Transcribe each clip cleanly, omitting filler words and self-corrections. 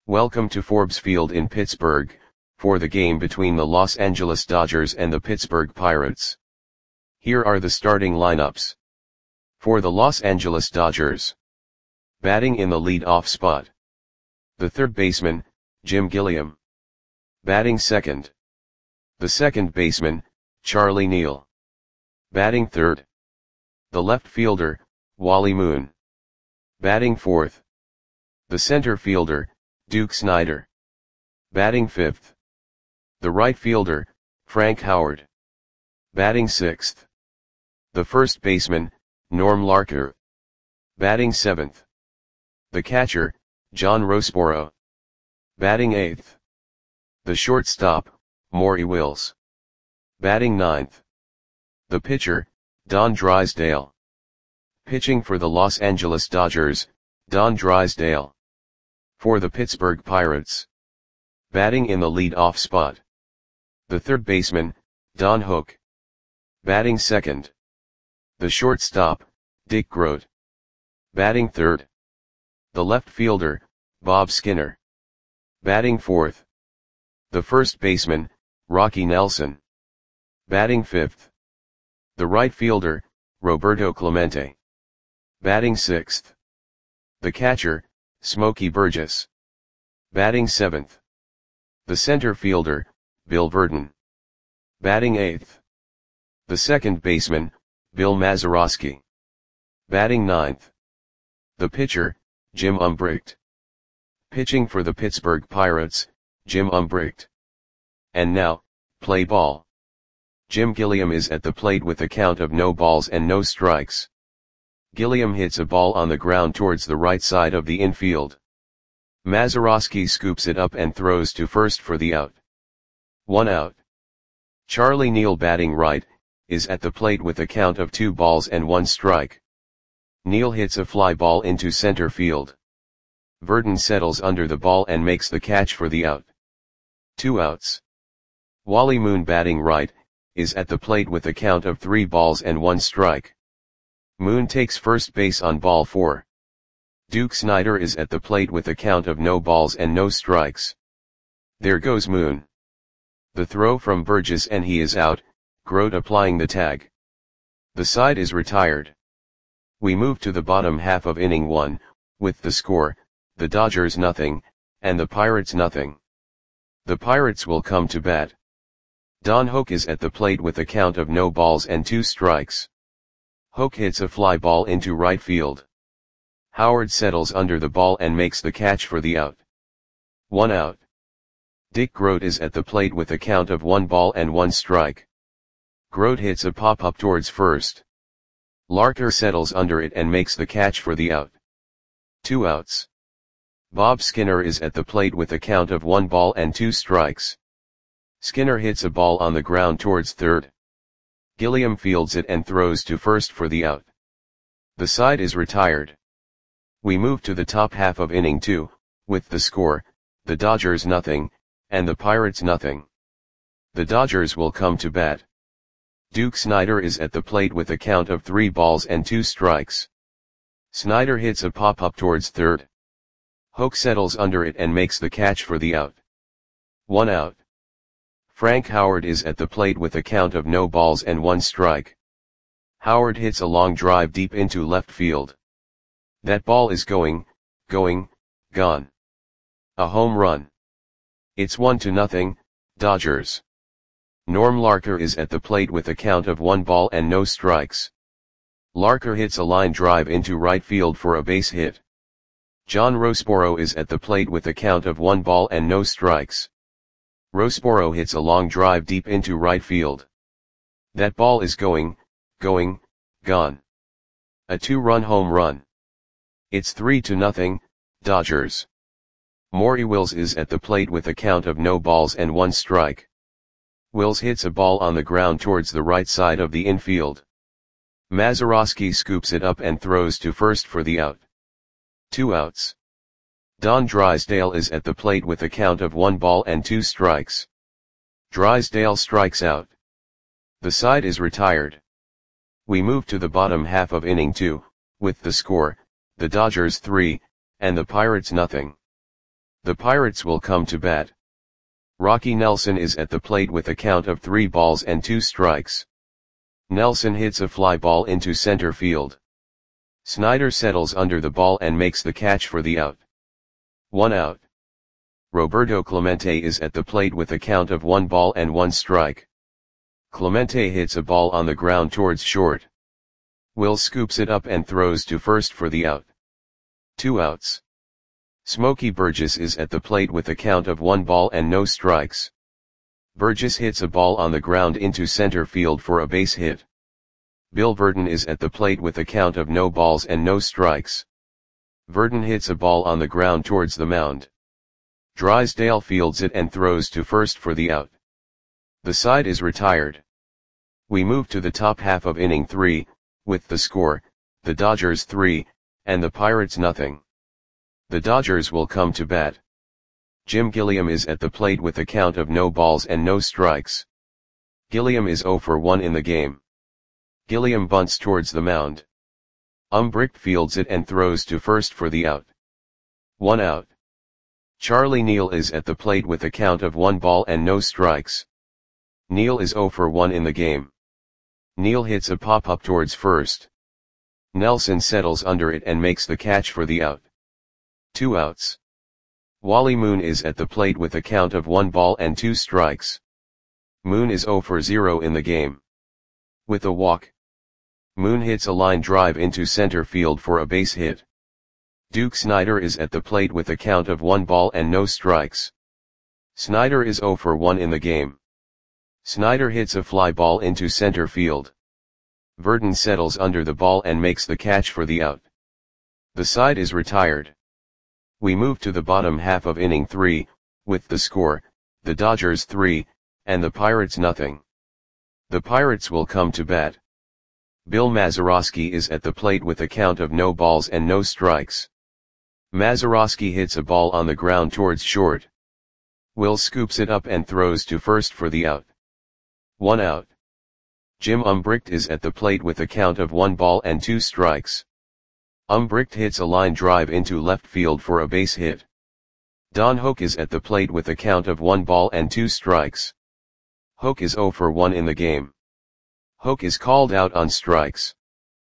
Welcome to Forbes Field in Pittsburgh, for the game between the Los Angeles Dodgers and the Pittsburgh Pirates. Here are the starting lineups. For the Los Angeles Dodgers. Batting in the lead-off spot. The third baseman, Jim Gilliam. Batting second. The second baseman, Charlie Neal. Batting third. The left fielder, Wally Moon. Batting fourth. The center fielder, Duke Snider. Batting fifth. The right fielder, Frank Howard. Batting sixth. The first baseman, Norm Larker. Batting seventh. The catcher, John Roseboro. Batting eighth. The shortstop, Maury Wills. Batting ninth. The pitcher, Don Drysdale. Pitching for the Los Angeles Dodgers, Don Drysdale. For the Pittsburgh Pirates. Batting in the lead-off spot. The third baseman, Don Hook. Batting second. The shortstop, Dick Groat. Batting third. The left fielder, Bob Skinner. Batting fourth. The first baseman, Rocky Nelson. Batting fifth. The right fielder, Roberto Clemente. Batting sixth. The catcher, Smokey Burgess. Batting seventh. The center fielder, Bill Verdon. Batting eighth. The second baseman, Bill Mazeroski. Batting ninth. The pitcher, Jim Umbricht. Pitching for the Pittsburgh Pirates, Jim Umbricht. And now, play ball. Jim Gilliam is at the plate with a count of no balls and no strikes. Gilliam hits a ball on the ground towards the right side of the infield. Mazeroski scoops it up and throws to first for the out. 1 out. Charlie Neal, batting right, is at the plate with a count of 2 balls and 1 strike. Neal hits a fly ball into center field. Verdon settles under the ball and makes the catch for the out. 2 outs. Wally Moon, batting right, is at the plate with a count of 3 balls and 1 strike. Moon takes first base on ball 4. Duke Snider is at the plate with a count of no balls and no strikes. There goes Moon. The throw from Burgess and he is out, Groat applying the tag. The side is retired. We move to the bottom half of inning 1, with the score, the Dodgers nothing, and the Pirates nothing. The Pirates will come to bat. Don Hook is at the plate with a count of no balls and 2 strikes. Hook hits a fly ball into right field. Howard settles under the ball and makes the catch for the out. 1 out. Dick Groat is at the plate with a count of 1 ball and 1 strike. Groat hits a pop-up towards first. Larker settles under it and makes the catch for the out. 2 outs. Bob Skinner is at the plate with a count of 1 ball and 2 strikes. Skinner hits a ball on the ground towards third. Gilliam fields it and throws to first for the out. The side is retired. We move to the top half of inning 2, with the score, the Dodgers nothing, and the Pirates nothing. The Dodgers will come to bat. Duke Snider is at the plate with a count of 3 balls and 2 strikes. Snider hits a pop-up towards third. Hook settles under it and makes the catch for the out. 1 out. Frank Howard is at the plate with a count of no balls and 1 strike. Howard hits a long drive deep into left field. That ball is gone. A home run. It's 1-0, Dodgers. Norm Larker is at the plate with a count of 1 ball and no strikes. Larker hits a line drive into right field for a base hit. John Roseboro is at the plate with a count of 1 ball and no strikes. Roseboro hits a long drive deep into right field. That ball is gone. A 2-run home run. It's 3-0, Dodgers. Maury Wills is at the plate with a count of no balls and 1 strike. Wills hits a ball on the ground towards the right side of the infield. Mazeroski scoops it up and throws to first for the out. 2 outs. Don Drysdale is at the plate with a count of 1 ball and 2 strikes. Drysdale strikes out. The side is retired. We move to the bottom half of inning 2, with the score, the Dodgers 3, and the Pirates nothing. The Pirates will come to bat. Rocky Nelson is at the plate with a count of 3 balls and 2 strikes. Nelson hits a fly ball into center field. Snyder settles under the ball and makes the catch for the out. 1 out. Roberto Clemente is at the plate with a count of 1 ball and 1 strike. Clemente hits a ball on the ground towards short. Will scoops it up and throws to first for the out. 2 outs. Smokey Burgess is at the plate with a count of 1 ball and no strikes. Burgess hits a ball on the ground into center field for a base hit. Bill Verdon is at the plate with a count of no balls and no strikes. Verdon hits a ball on the ground towards the mound. Drysdale fields it and throws to first for the out. The side is retired. We move to the top half of inning 3, with the score, the Dodgers 3, and the Pirates nothing. The Dodgers will come to bat. Jim Gilliam is at the plate with a count of no balls and no strikes. Gilliam is 0 for 1 in the game. Gilliam bunts towards the mound. Umbricht fields it and throws to first for the out. 1 out. Charlie Neal is at the plate with a count of 1 ball and no strikes. Neal is 0 for 1 in the game. Neal hits a pop-up towards first. Nelson settles under it and makes the catch for the out. 2 outs. Wally Moon is at the plate with a count of 1 ball and 2 strikes. Moon is 0 for 0 in the game. With a walk, Moon hits a line drive into center field for a base hit. Duke Snider is at the plate with a count of 1 ball and no strikes. Snider is 0 for 1 in the game. Snider hits a fly ball into center field. Verdon settles under the ball and makes the catch for the out. The side is retired. We move to the bottom half of inning 3, with the score, the Dodgers 3, and the Pirates nothing. The Pirates will come to bat. Bill Mazeroski is at the plate with a count of no balls and no strikes. Mazeroski hits a ball on the ground towards short. Will scoops it up and throws to first for the out. 1 out. Jim Umbricht is at the plate with a count of 1 ball and 2 strikes. Umbricht hits a line drive into left field for a base hit. Don Hoak is at the plate with a count of 1 ball and 2 strikes. Hoak is 0 for 1 in the game. Hoak is called out on strikes.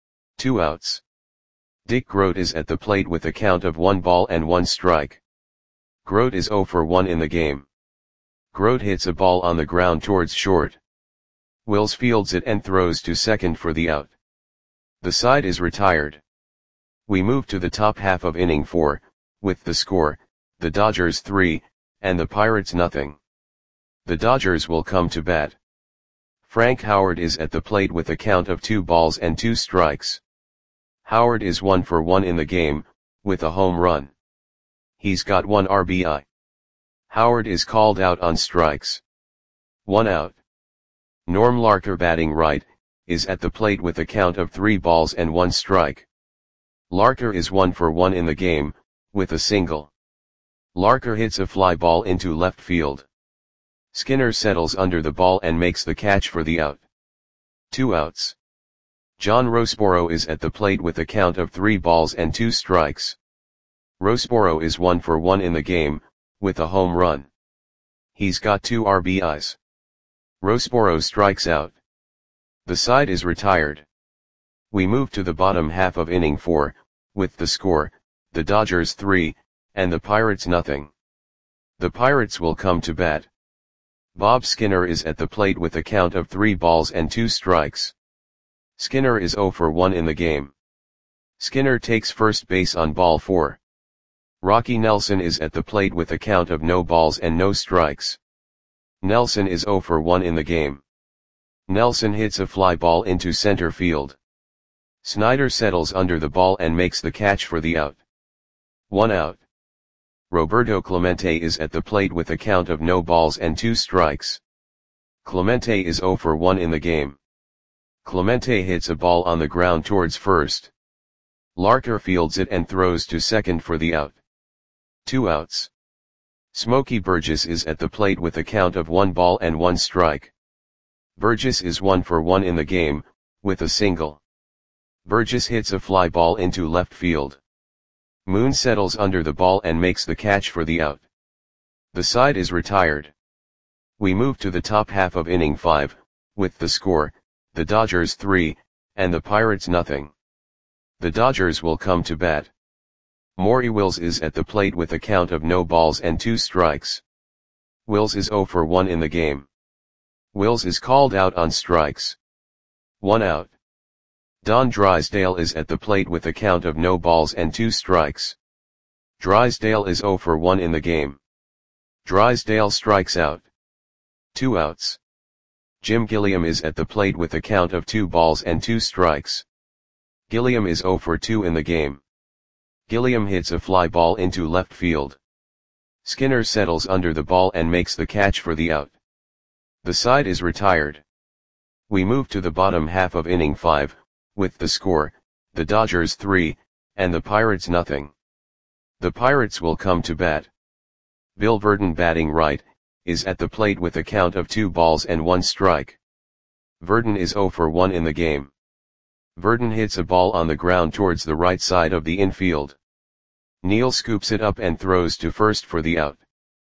2 outs. Dick Grote is at the plate with a count of 1 ball and 1 strike. Grote is 0 for 1 in the game. Grote hits a ball on the ground towards short. Wills fields it and throws to second for the out. The side is retired. We move to the top half of inning 4, with the score, the Dodgers 3, and the Pirates nothing. The Dodgers will come to bat. Frank Howard is at the plate with a count of 2 balls and 2 strikes. Howard is 1 for 1 in the game, with a home run. He's got 1 RBI. Howard is called out on strikes. 1 out. Norm Larker, batting right, is at the plate with a count of 3 balls and 1 strike. Larker is 1 for 1 in the game, with a single. Larker hits a fly ball into left field. Skinner settles under the ball and makes the catch for the out. 2 outs. John Roseboro is at the plate with a count of 3 balls and 2 strikes. Roseboro is 1 for 1 in the game, with a home run. He's got 2 RBIs. Roseboro strikes out. The side is retired. We move to the bottom half of inning 4, with the score, the Dodgers 3, and the Pirates nothing. The Pirates will come to bat. Bob Skinner is at the plate with a count of 3 balls and 2 strikes. Skinner is 0 for 1 in the game. Skinner takes first base on ball 4. Rocky Nelson is at the plate with a count of no balls and no strikes. Nelson is 0 for 1 in the game. Nelson hits a fly ball into center field. Snyder settles under the ball and makes the catch for the out. 1 out. Roberto Clemente is at the plate with a count of no balls and 2 strikes. Clemente is 0 for 1 in the game. Clemente hits a ball on the ground towards first. Larker fields it and throws to second for the out. 2 outs. Smokey Burgess is at the plate with a count of 1 ball and 1 strike. Burgess is 1 for 1 in the game, with a single. Burgess hits a fly ball into left field. Moon settles under the ball and makes the catch for the out. The side is retired. We move to the top half of inning 5, with the score, the Dodgers 3, and the Pirates nothing. The Dodgers will come to bat. Maury Wills is at the plate with a count of no balls and 2 strikes. Wills is 0 for 1 in the game. Wills is called out on strikes. 1 out. Don Drysdale is at the plate with a count of no balls and 2 strikes. Drysdale is 0 for 1 in the game. Drysdale strikes out. 2 outs. Jim Gilliam is at the plate with a count of 2 balls and 2 strikes. Gilliam is 0 for 2 in the game. Gilliam hits a fly ball into left field. Skinner settles under the ball and makes the catch for the out. The side is retired. We move to the bottom half of inning 5, with the score, the Dodgers 3, and the Pirates nothing. The Pirates will come to bat. Bill Verdon, batting right, is at the plate with a count of 2 balls and 1 strike. Verdon is 0 for 1 in the game. Verdon hits a ball on the ground towards the right side of the infield. Neal scoops it up and throws to first for the out.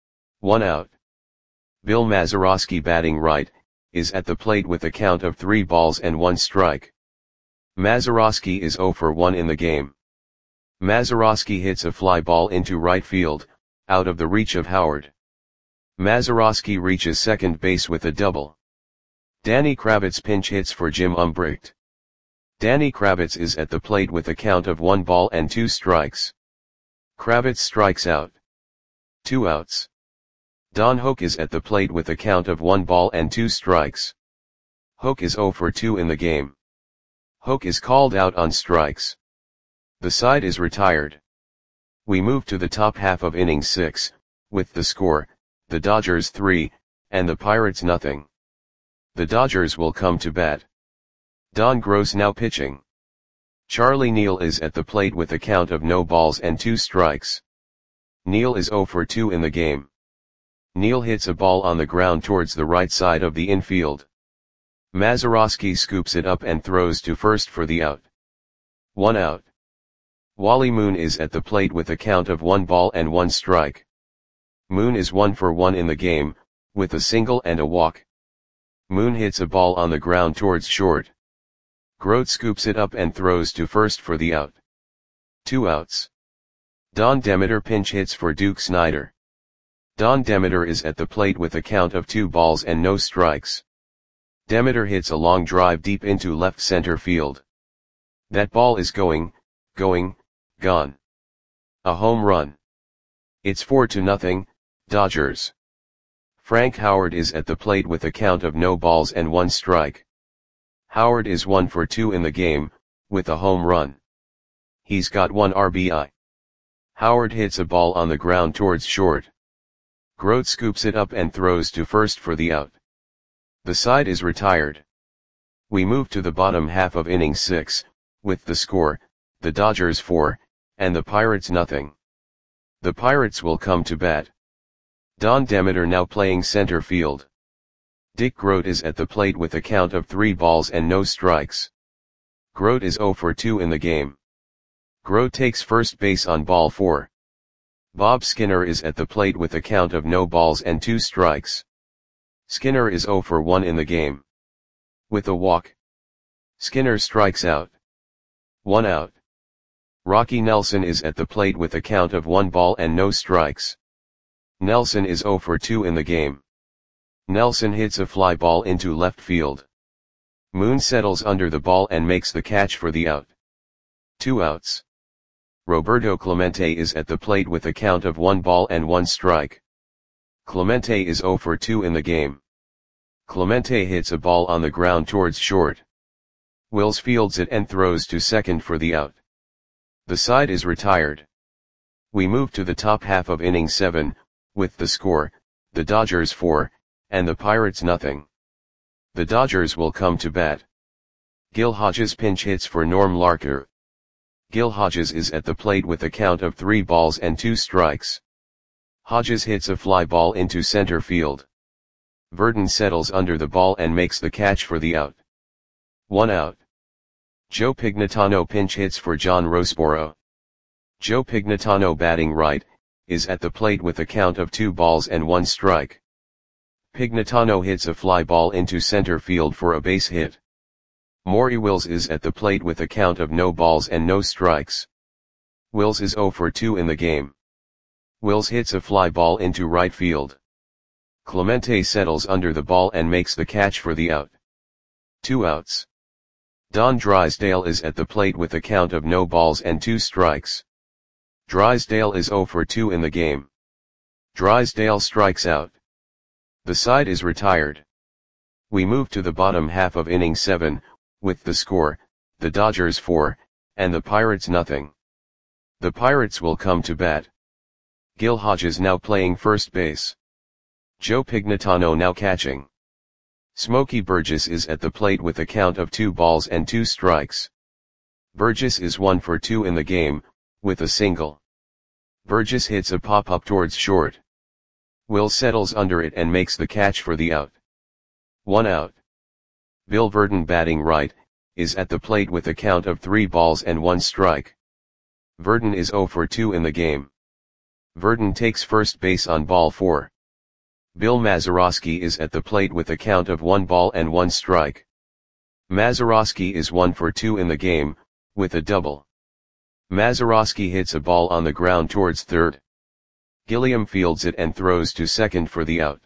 1 out. Bill Mazeroski, batting right, is at the plate with a count of 3 balls and 1 strike. Mazeroski is 0 for 1 in the game. Mazeroski hits a fly ball into right field, out of the reach of Howard. Mazeroski reaches second base with a double. Danny Kravitz pinch hits for Jim Umbricht. Danny Kravitz is at the plate with a count of 1 ball and 2 strikes. Kravitz strikes out. 2 outs. Don Hoak is at the plate with a count of 1 ball and 2 strikes. Hoak is 0 for 2 in the game. Hoak is called out on strikes. The side is retired. We move to the top half of inning 6, with the score, the Dodgers 3, and the Pirates nothing. The Dodgers will come to bat. Don Gross now pitching. Charlie Neal is at the plate with a count of no balls and 2 strikes. Neal is 0 for 2 in the game. Neal hits a ball on the ground towards the right side of the infield. Mazeroski scoops it up and throws to first for the out. 1 out. Wally Moon is at the plate with a count of 1 ball and 1 strike. Moon is 1 for 1 in the game, with a single and a walk. Moon hits a ball on the ground towards short. Grote scoops it up and throws to first for the out. 2 outs. Don Demeter pinch hits for Duke Snider. Don Demeter is at the plate with a count of 2 balls and no strikes. Demeter hits a long drive deep into left center field. That ball is going, gone. A home run. It's 4-0, Dodgers. Frank Howard is at the plate with a count of no balls and 1 strike. Howard is 1 for 2 in the game, with a home run. He's got 1 RBI. Howard hits a ball on the ground towards short. Grote scoops it up and throws to first for the out. The side is retired. We move to the bottom half of inning 6, with the score, the Dodgers 4, and the Pirates nothing. The Pirates will come to bat. Don Demeter now playing center field. Dick Grote is at the plate with a count of 3 balls and no strikes. Grote is 0 for 2 in the game. Grote takes first base on ball 4. Bob Skinner is at the plate with a count of no balls and 2 strikes. Skinner is 0 for 1 in the game. With a walk, Skinner strikes out. 1 out. Rocky Nelson is at the plate with a count of 1 ball and no strikes. Nelson is 0 for 2 in the game. Nelson hits a fly ball into left field. Moon settles under the ball and makes the catch for the out. 2 outs. Roberto Clemente is at the plate with a count of 1 ball and 1 strike. Clemente is 0 for 2 in the game. Clemente hits a ball on the ground towards short. Wills fields it and throws to second for the out. The side is retired. We move to the top half of inning 7, with the score, the Dodgers 4, and the Pirates nothing. The Dodgers will come to bat. Gil Hodges pinch hits for Norm Larker. Gil Hodges is at the plate with a count of 3 balls and 2 strikes. Hodges hits a fly ball into center field. Verdon settles under the ball and makes the catch for the out. 1 out. Joe Pignatano pinch hits for John Roseboro. Joe Pignatano, batting right, is at the plate with a count of 2 balls and 1 strike. Pignatano hits a fly ball into center field for a base hit. Maury Wills is at the plate with a count of no balls and no strikes. Wills is 0 for 2 in the game. Wills hits a fly ball into right field. Clemente settles under the ball and makes the catch for the out. 2 outs. Don Drysdale is at the plate with a count of no balls and 2 strikes. Drysdale is 0 for 2 in the game. Drysdale strikes out. The side is retired. We move to the bottom half of inning 7, with the score, the Dodgers 4, and the Pirates nothing. The Pirates will come to bat. Gil Hodges now playing first base. Joe Pignatano now catching. Smokey Burgess is at the plate with a count of 2 balls and 2 strikes. Burgess is 1 for 2 in the game, with a single. Burgess hits a pop-up towards short. Will settles under it and makes the catch for the out. 1 out. Bill Verdon batting right, is at the plate with a count of 3 balls and 1 strike. Verdon is 0 for 2 in the game. Verdon takes first base on ball 4. Bill Mazeroski is at the plate with a count of 1 ball and 1 strike. Mazeroski is 1 for 2 in the game, with a double. Mazeroski hits a ball on the ground towards third. Gilliam fields it and throws to second for the out.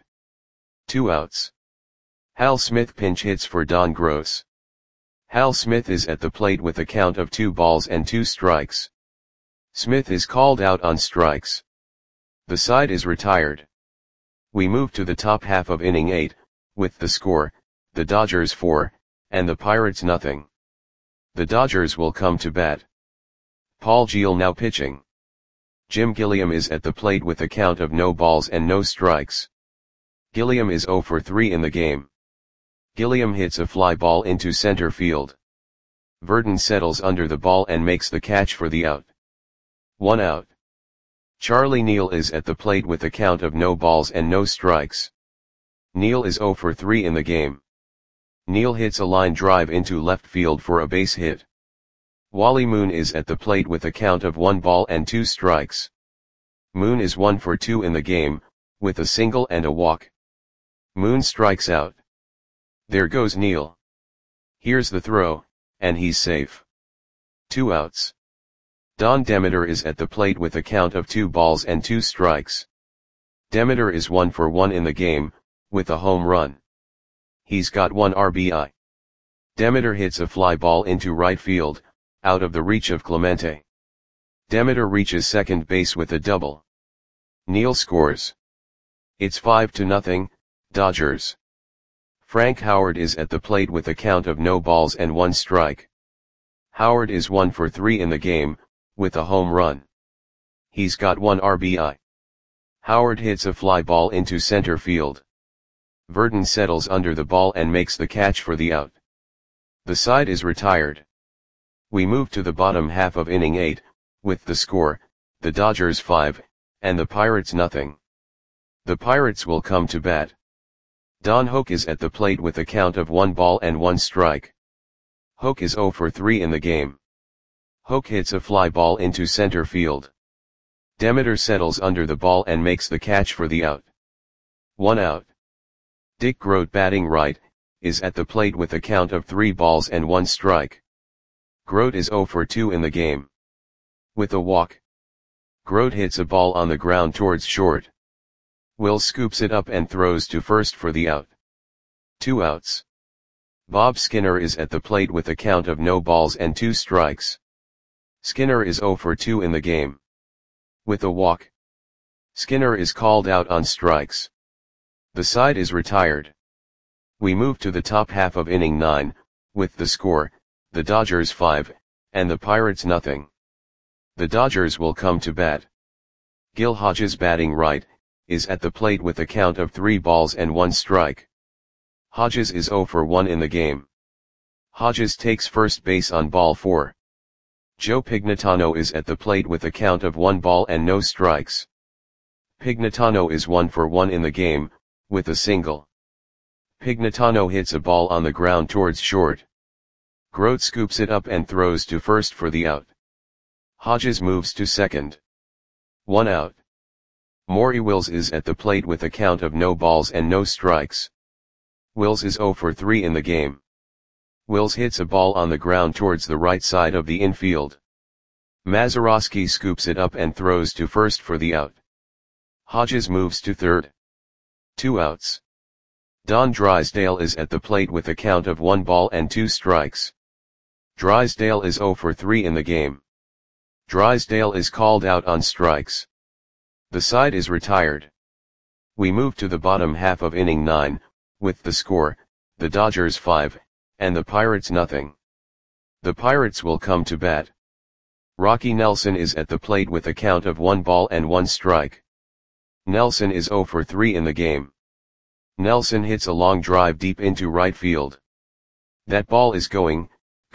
2 outs. Hal Smith pinch hits for Don Gross. Hal Smith is at the plate with a count of 2 balls and 2 strikes. Smith is called out on strikes. The side is retired. We move to the top half of inning 8, with the score, the Dodgers 4, and the Pirates nothing. The Dodgers will come to bat. Paul Geel now pitching. Jim Gilliam is at the plate with a count of no balls and no strikes. Gilliam is 0 for 3 in the game. Gilliam hits a fly ball into center field. Verdon settles under the ball and makes the catch for the out. 1 out. Charlie Neal is at the plate with a count of no balls and no strikes. Neal is 0 for 3 in the game. Neal hits a line drive into left field for a base hit. Wally Moon is at the plate with a count of 1 ball and 2 strikes. Moon is 1 for 2 in the game, with a single and a walk. Moon strikes out. There goes Neal. Here's the throw, and he's safe. 2 outs. Don Demeter is at the plate with a count of 2 balls and 2 strikes. Demeter is 1 for 1 in the game, with a home run. He's got 1 RBI. Demeter hits a fly ball into right field, out of the reach of Clemente. Demeter reaches second base with a double. Neal scores. It's 5-0, Dodgers. Frank Howard is at the plate with a count of no balls and 1 strike. Howard is 1 for 3 in the game, with a home run. He's got 1 RBI. Howard hits a fly ball into center field. Verdon settles under the ball and makes the catch for the out. The side is retired. We move to the bottom half of inning 8, with the score, the Dodgers 5, and the Pirates nothing. The Pirates will come to bat. Don Hoak is at the plate with a count of 1 ball and 1 strike. Hoak is 0 for 3 in the game. Hoak hits a fly ball into center field. Demeter settles under the ball and makes the catch for the out. 1 out. Dick Grote batting right, is at the plate with a count of 3 balls and 1 strike. Grote is 0 for 2 in the game. With a walk. Grote hits a ball on the ground towards short. Will scoops it up and throws to first for the out. 2 outs. Bob Skinner is at the plate with a count of no balls and 2 strikes. Skinner is 0 for 2 in the game. With a walk. Skinner is called out on strikes. The side is retired. We move to the top half of inning 9, with the score, the Dodgers 5, and the Pirates nothing. The Dodgers will come to bat. Gil Hodges batting right, is at the plate with a count of 3 balls and 1 strike. Hodges is 0 for 1 in the game. Hodges takes first base on ball 4. Joe Pignatano is at the plate with a count of 1 ball and no strikes. Pignatano is 1 for 1 in the game, with a single. Pignatano hits a ball on the ground towards short. Grote scoops it up and throws to first for the out. Hodges moves to second. 1 out. Maury Wills is at the plate with a count of no balls and no strikes. Wills is 0 for 3 in the game. Wills hits a ball on the ground towards the right side of the infield. Mazeroski scoops it up and throws to first for the out. Hodges moves to third. 2 outs. Don Drysdale is at the plate with a count of 1 ball and 2 strikes. Drysdale is 0 for 3 in the game. Drysdale is called out on strikes. The side is retired. We move to the bottom half of inning 9, with the score, the Dodgers 5, and the Pirates nothing. The Pirates will come to bat. Rocky Nelson is at the plate with a count of 1 ball and 1 strike. Nelson is 0 for 3 in the game. Nelson hits a long drive deep into right field. That ball is gone.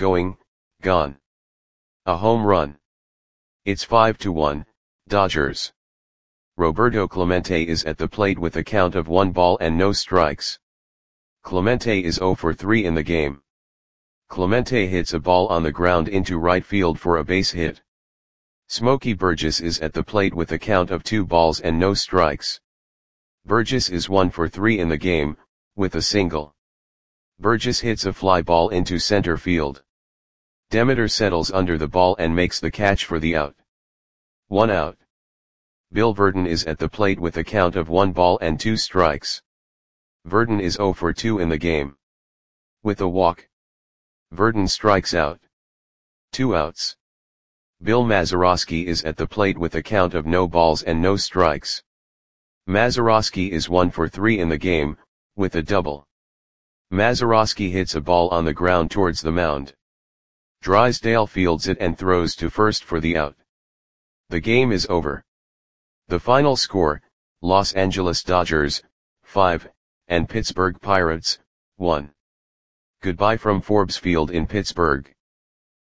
A home run. It's 5-1, Dodgers. Roberto Clemente is at the plate with a count of 1 ball and no strikes. Clemente is 0 for 3 in the game. Clemente hits a ball on the ground into right field for a base hit. Smokey Burgess is at the plate with a count of 2 balls and no strikes. Burgess is 1 for 3 in the game, with a single. Burgess hits a fly ball into center field. Demeter settles under the ball and makes the catch for the out. 1 out. Bill Verdon is at the plate with a count of 1 ball and 2 strikes. Verdon is 0 for 2 in the game. With a walk, Verdon strikes out. 2 outs. Bill Mazeroski is at the plate with a count of no balls and no strikes. Mazeroski is 1 for 3 in the game, with a double. Mazeroski hits a ball on the ground towards the mound. Drysdale fields it and throws to first for the out. The game is over. The final score, Los Angeles Dodgers, 5, and Pittsburgh Pirates, 1. Goodbye from Forbes Field in Pittsburgh.